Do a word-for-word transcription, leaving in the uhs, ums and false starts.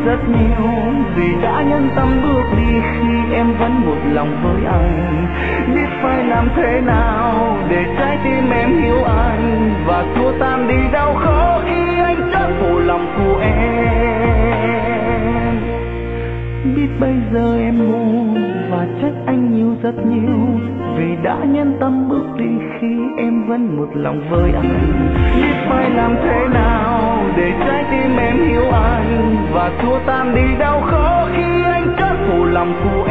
rất nhiều vì đã nhân tâm bước đi khi em vẫn một lòng với anh. Biết phải làm thế nào để trái tim em hiểu anh và xua tan đi đau khổ khi anh chót phụ lòng của em. Biết bây giờ em buồn và trách anh nhiều rất nhiều vì đã nhân tâm bước đi khi em vẫn một lòng với anh. Biết phải làm thế nào để trái tim em hiểu anh và xua tan đi đau khổ khi anh chót phụ lòng của